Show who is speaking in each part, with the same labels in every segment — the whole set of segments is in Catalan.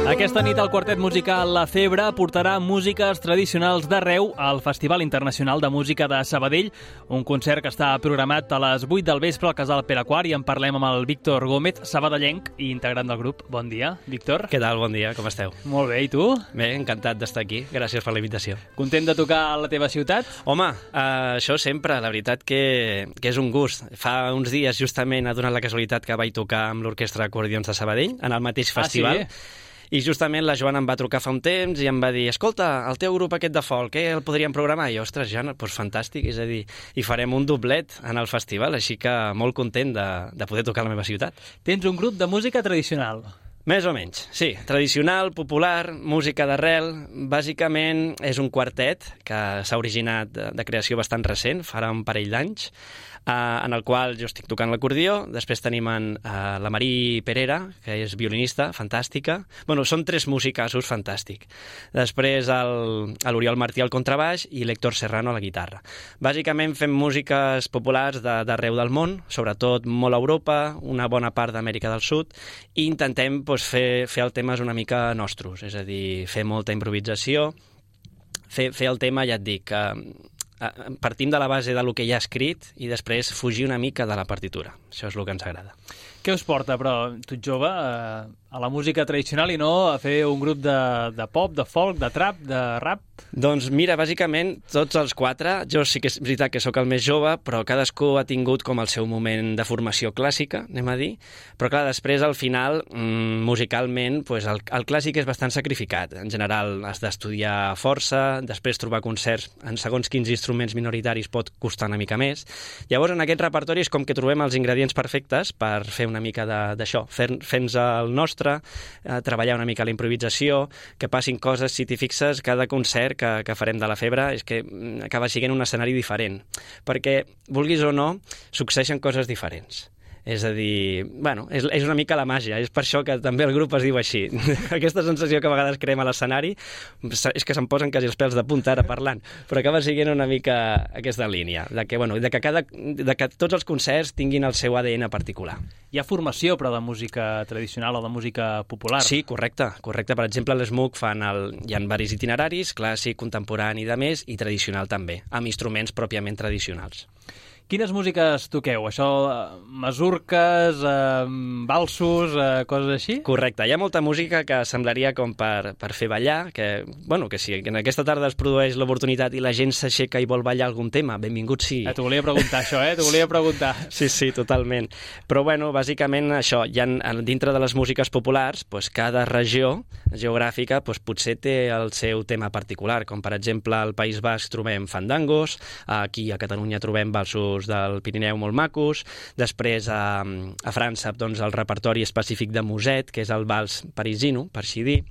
Speaker 1: Aquesta nit el quartet musical La Febre portarà músiques tradicionals d'arreu al Festival Internacional de Música de Sabadell, un concert que està programat a les 8 del vespre al Casal Pere IV, i en parlem amb el Víctor Gómez, sabadellenc i integrant del grup. Bon dia, Víctor.
Speaker 2: Què tal? Bon dia, com esteu?
Speaker 1: Molt bé, i tu?
Speaker 2: Bé, encantat d'estar aquí. Gràcies per la invitació.
Speaker 1: Content de tocar a la teva ciutat?
Speaker 2: Home, això sempre, la veritat que és un gust. Fa uns dies justament ha donat la casualitat que vaig tocar amb l'Orquestra d'Acordions de Sabadell, en el mateix festival.
Speaker 1: Sí?
Speaker 2: I justament la Joana em va trucar fa un temps i em va dir: escolta, el teu grup aquest de folk, el podríem programar? I ostres, Joana, doncs fantàstic, és a dir, i farem un doblet en el festival, així que molt content de poder tocar a la meva ciutat.
Speaker 1: Tens un grup de música tradicional.
Speaker 2: Més o menys, sí. Tradicional, popular, música d'arrel. Bàsicament és un quartet que s'ha originat de creació bastant recent, farà un parell d'anys, en el qual jo estic tocant l'acordió. Després tenim la Marí Perera, que és violinista, fantàstica. Bueno, són 3 musicassos, fantàstic. Després l'Oriol Martí al contrabaix i l'Héctor Serrano a la guitarra. Bàsicament fem músiques populars d'arreu del món, sobretot molt a Europa, una bona part d'Amèrica del Sud, i intentem fer els temes una mica nostres, és a dir, fer molta improvisació, fer el tema, ja et dic, partim de la base del que hi ha escrit i després fugir una mica de la partitura. Això és el que ens agrada.
Speaker 1: Què us porta, però, tu ets jove, a la música tradicional i no a fer un grup de pop, de folk, de trap, de rap?
Speaker 2: Doncs mira, bàsicament, tots els 4, jo sí que és veritat que sóc el més jove, però cadascú ha tingut com el seu moment de formació clàssica, anem a dir, però clar, després, al final, musicalment, pues, el clàssic és bastant sacrificat. En general, has d'estudiar força, després trobar concerts en segons quins instruments minoritaris pot costar una mica més. Llavors, en aquest repertori és com que trobem els ingredients perfectes per fer una mica d'això, fer-nos el nostre, treballar una mica la improvisació, que passin coses. Si t'hi fixes, cada concert que farem de La Febre és que acaba sent un escenari diferent, perquè, vulguis o no, succeeixen coses diferents. És a dir, bueno, és una mica la màgia, és per això que també el grup es diu així. Aquesta sensació que a vegades creem a l'escenari és que se'm posen quasi els pèls de punta ara parlant, però acaba sent una mica aquesta línia, de que tots els concerts tinguin el seu ADN particular.
Speaker 1: Hi ha formació, però, de música tradicional o de música popular?
Speaker 2: Sí, correcte. Per exemple, a l'ESMUC hi ha diversos itineraris, clàssic, contemporani i de més, i tradicional també, amb instruments pròpiament tradicionals.
Speaker 1: Quines músiques toqueu? Això, masurques, valsos, coses així?
Speaker 2: Correcte. Hi ha molta música que semblaria com per fer ballar, que si en aquesta tarda es produeix l'oportunitat i la gent s'aixeca i vol ballar algun tema, benvingut sigui.
Speaker 1: T'ho volia preguntar, això, T'ho volia preguntar.
Speaker 2: Sí, totalment. Però, bàsicament, això, dintre de les músiques populars, cada regió geogràfica potser té el seu tema particular, com per exemple al País Basc trobem fandangos, aquí a Catalunya trobem valsos del Pirineu molt macos, després a França el repertori específic de Muset, que és el vals parisino, per així dir.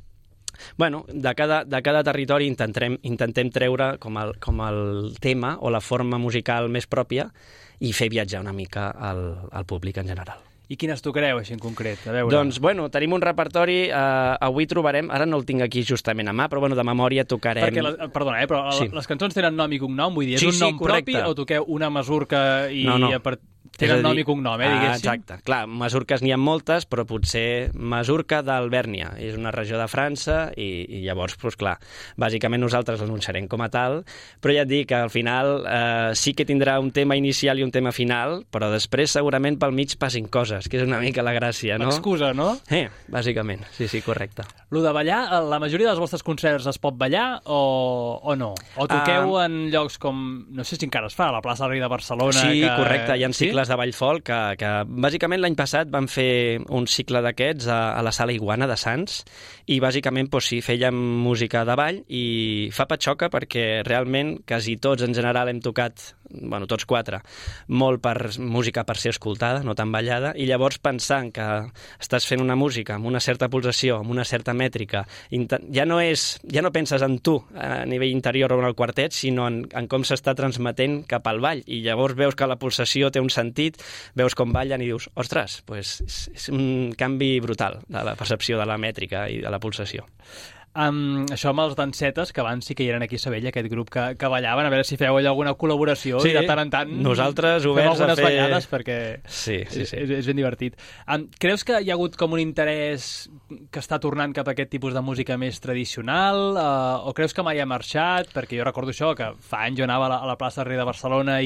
Speaker 2: De cada territori intentem treure com el tema o la forma musical més pròpia i fer viatjar una mica al públic en general.
Speaker 1: I quines tocareu, així en concret? A veure.
Speaker 2: Doncs, tenim un repertori, avui trobarem, ara no el tinc aquí justament a mà, però de memòria tocarem...
Speaker 1: Perquè, perdona, però sí. Les cançons tenen nom i cognom, vull dir, és un nom
Speaker 2: correcte.
Speaker 1: propi o toqueu una masurca i...
Speaker 2: No.
Speaker 1: Tenen nom i cognom, diguéssim?
Speaker 2: Exacte. Clar, masurques n'hi ha moltes, però potser masurca d'Alvèrnia. És una regió de França i llavors, clar, bàsicament nosaltres l'anunciarem com a tal, però ja et dic que al final sí que tindrà un tema inicial i un tema final, però després segurament pel mig passin coses, que és una mica la gràcia, no?
Speaker 1: L'excusa, no?
Speaker 2: Bàsicament, sí, correcte.
Speaker 1: Lo de ballar, la majoria dels vostres concerts es pot ballar o no? O toqueu en llocs com, no sé si encara es fa, a la plaça del Rei de Barcelona?
Speaker 2: Sí, correcte, hi ha cicles de ball folk que bàsicament l'any passat van fer un cicle d'aquests a la Sala Iguana de Sants i bàsicament sí, fèiem música de ball i fa patxoca perquè realment quasi tots en general hem tocat, tots 4, molt per música per ser escoltada, no tan ballada, i llavors pensant que estàs fent una música amb una certa pulsació, amb una certa mètrica, ja no penses en tu a nivell interior o en el quartet, sinó en com s'està transmetent cap al ball, i llavors veus que la pulsació té un sentit, veus com ballen i dius, ostres, és un canvi brutal de la percepció de la mètrica i de la pulsació.
Speaker 1: Això amb els dansetes, que abans sí que hi eren aquí a Sabadell, aquest grup que ballaven, a veure si feu allà alguna col·laboració, i de tant en tant
Speaker 2: nosaltres oberts
Speaker 1: algunes ballades, perquè
Speaker 2: sí.
Speaker 1: És ben divertit. Creus que hi ha hagut com un interès que està tornant cap a aquest tipus de música més tradicional, o creus que mai ha marxat? Perquè jo recordo això, que fa anys jo anava a la plaça Rei de Barcelona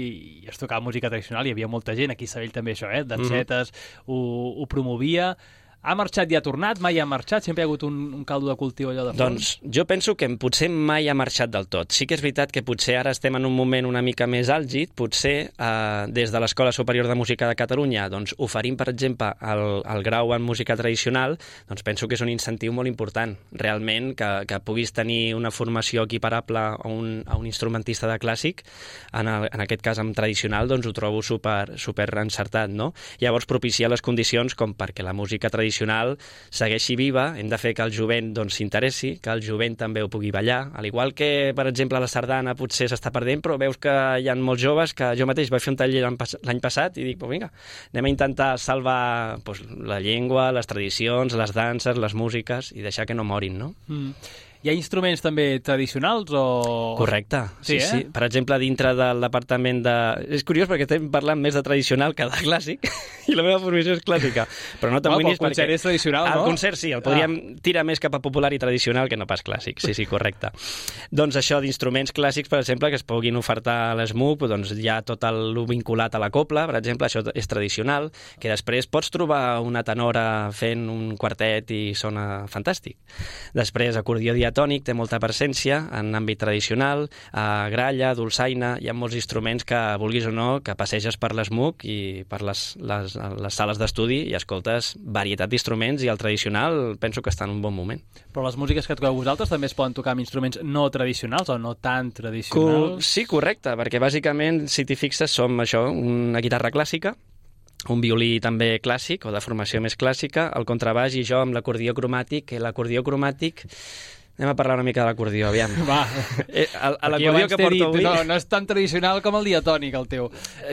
Speaker 1: i es tocava música tradicional, hi havia molta gent, aquí a Sabadell també això, dansetes, ho promovia. Ha marxat i ha tornat? Mai ha marxat? Sempre hi ha hagut un caldo de cultiu allò de fons?
Speaker 2: Doncs jo penso que potser mai ha marxat del tot. Sí que és veritat que potser ara estem en un moment una mica més àlgid, potser des de l'Escola Superior de Música de Catalunya oferim, per exemple, el grau en música tradicional, doncs penso que és un incentiu molt important. Realment, que puguis tenir una formació equiparable a un instrumentista de clàssic, en aquest cas amb tradicional, doncs ho trobo super encertat, no? Llavors propicia les condicions com perquè la música tradicional segueixi viva, hem de fer que el jovent s'interessi, que el jovent també ho pugui ballar, al igual que, per exemple, la sardana potser s'està perdent, però veus que hi ha molts joves, que jo mateix vaig fer un taller l'any passat i dic, vinga, anem a intentar salvar la llengua, les tradicions, les danses, les músiques i deixar que no morin, no?
Speaker 1: Hi ha instruments també tradicionals o...?
Speaker 2: Correcte, sí. Per exemple, dintre del departament de... És curiós perquè estem parlant més de tradicional que de clàssic i la meva formació és clàssica, però no t'amoïnis perquè...
Speaker 1: El concert és tradicional, no?
Speaker 2: El concert sí, el podríem tirar més cap a popular i tradicional que no pas clàssic, sí, correcte. Doncs això d'instruments clàssics, per exemple, que es puguin ofertar a l'ESMUC, doncs hi ha tot el vinculat a la cobla, per exemple, això és tradicional, que després pots trobar una tenora fent un quartet i sona fantàstic. Després, acordió diatònic té molta presència en àmbit tradicional, gralla, dolçaina, hi ha molts instruments que, vulguis o no, que passeges per l'ESMUC i per les sales d'estudi i escoltes varietat d'instruments i el tradicional penso que està en un bon moment.
Speaker 1: Però les músiques que toqueu vosaltres també es poden tocar amb instruments no tradicionals o no tan tradicionals?
Speaker 2: Sí, correcte, perquè bàsicament, si t'hi fixes, som això, una guitarra clàssica, un violí també clàssic o de formació més clàssica, el contrabaix i jo amb l'acordió cromàtic, que l'acordió cromàtic... Anem a parlar una mica de l'acordió, aviam.
Speaker 1: Va.
Speaker 2: L'acordió que porto avui...
Speaker 1: No és tan tradicional com el diatònic, el teu.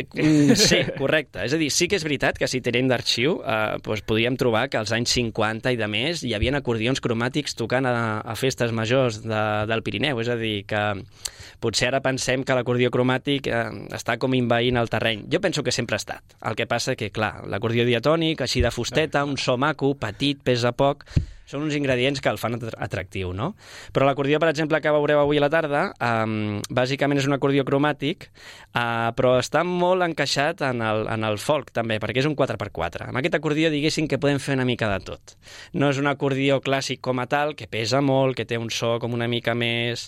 Speaker 2: Sí, correcte. És a dir, sí que és veritat que si tenim d'arxiu podríem trobar que als anys 50 i de més hi havia acordions cromàtics tocant a festes majors del Pirineu. És a dir, que potser ara pensem que l'acordió cromàtic està com invaint el terreny. Jo penso que sempre ha estat. El que passa que, clar, l'acordió diatònic, així de fusteta, un so maco, petit, pesa poc... Són uns ingredients que el fan atractiu, no? Però l'acordió, per exemple, que veureu avui a la tarda, bàsicament és un acordió cromàtic, però està molt encaixat en el folk, també, perquè és un 4x4. Amb aquest acordió, diguéssim que podem fer una mica de tot. No és un acordió clàssic com a tal, que pesa molt, que té un so com una mica més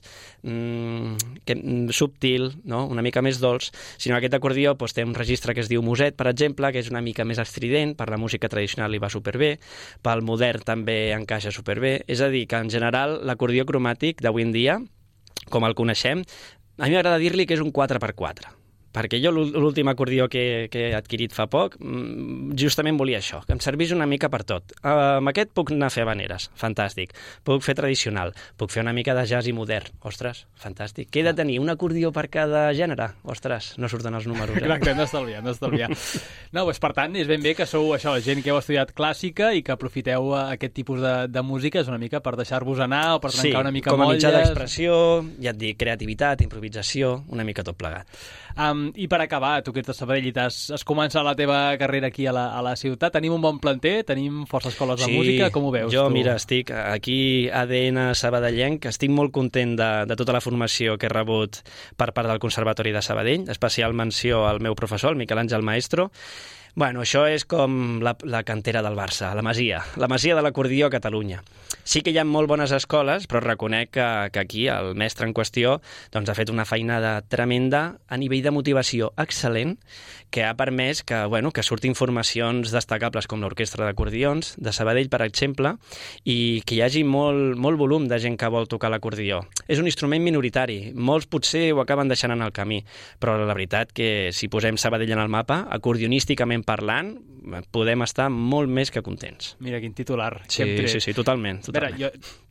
Speaker 2: subtil, no? Una mica més dolç, sinó que aquest acordió té un registre que es diu Muset, per exemple, que és una mica més estrident, per la música tradicional li va superbé, pel modern també encaixa superbé. És a dir, que en general l'acordió cromàtic d'avui en dia, com el coneixem, a mi m'agrada dir-li que és un 4x4. Perquè jo l'últim acordió que he adquirit fa poc, justament volia això, que em servís una mica per tot. Amb aquest puc anar a fer habaneres, fantàstic. Puc fer tradicional, puc fer una mica de jazz i modern, ostres, fantàstic. Què he de tenir? Un acordió per cada gènere? Ostres, no surten els números.
Speaker 1: Exacte, hem d'estalviar. No, doncs per tant, és ben bé que sou això, gent que heu estudiat clàssica i que aprofiteu aquest tipus de música una mica per deixar-vos anar o per trencar una mica molles.
Speaker 2: Sí, com a mitjà d'expressió, ja et dic, creativitat, improvisació, una mica tot plegat.
Speaker 1: I per acabar, tu que ets de Sabadell i has començat la teva carrera aquí a la ciutat, tenim un bon planter, tenim força escoles de música, com ho veus?
Speaker 2: Jo, mira, estic aquí ADN sabadellenc, estic molt content de tota la formació que he rebut per part del Conservatori de Sabadell, especial menció al meu professor, el Miquel Àngel Maestro. Bueno, això és com la cantera del Barça, la Masia de l'acordió a Catalunya. Sí que hi ha molt bones escoles, però reconec que aquí el mestre en qüestió ha fet una feinada tremenda a nivell de motivació excel·lent, que ha permès que surtin formacions destacables com l'Orquestra d'Acordions de Sabadell, per exemple, i que hi hagi molt volum de gent que vol tocar l'acordió. És un instrument minoritari, molts potser ho acaben deixant en el camí, però la veritat que si posem Sabadell en el mapa, acordionísticament parlant, podem estar molt més que contents.
Speaker 1: Mira, quin titular.
Speaker 2: Sí, totalment.
Speaker 1: A veure,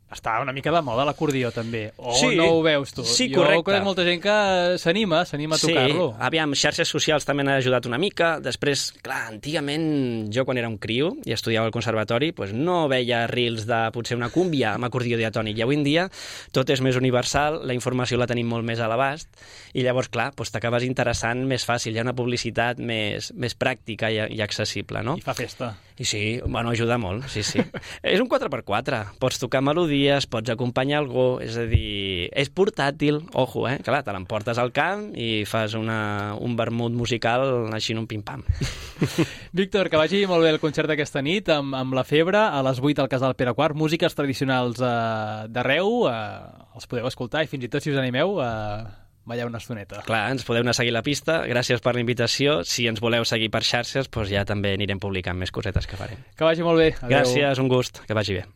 Speaker 1: Està una mica de moda l'acordió, també. O
Speaker 2: sí,
Speaker 1: no ho veus, tu?
Speaker 2: Sí,
Speaker 1: jo
Speaker 2: correcte.
Speaker 1: conec molta gent que s'anima a tocar-lo.
Speaker 2: Sí, aviam, xarxes socials també han ajudat una mica. Després, clar, antigament, jo quan era un criu i estudiava al conservatori, doncs no veia reels de potser una cúmbia amb acordió diatònic. I avui en dia tot és més universal, la informació la tenim molt més a l'abast, i llavors, clar, doncs t'acabes interessant més fàcil. Hi ha una publicitat més pràctica i accessible, no?
Speaker 1: I fa festa.
Speaker 2: I sí, bueno, ajuda molt, sí. És un 4x4, pots tocar melodies, pots acompanyar algú, és a dir, és portàtil, ojo, clar, te l'emportes al camp i fas un vermut musical així en un pim-pam.
Speaker 1: Víctor, que vagi molt bé el concert d'aquesta nit amb La Febre, a les 8 al Casal Pere IV, músiques tradicionals d'arreu, els podeu escoltar i fins i tot si us animeu balleu una estoneta.
Speaker 2: Clar, ens podeu anar a seguir la pista, gràcies per la invitació. Si ens voleu seguir per xarxes, doncs ja també anirem publicant més cosetes que farem.
Speaker 1: Que vagi molt bé. Adéu.
Speaker 2: Gràcies, un gust, que vagi bé.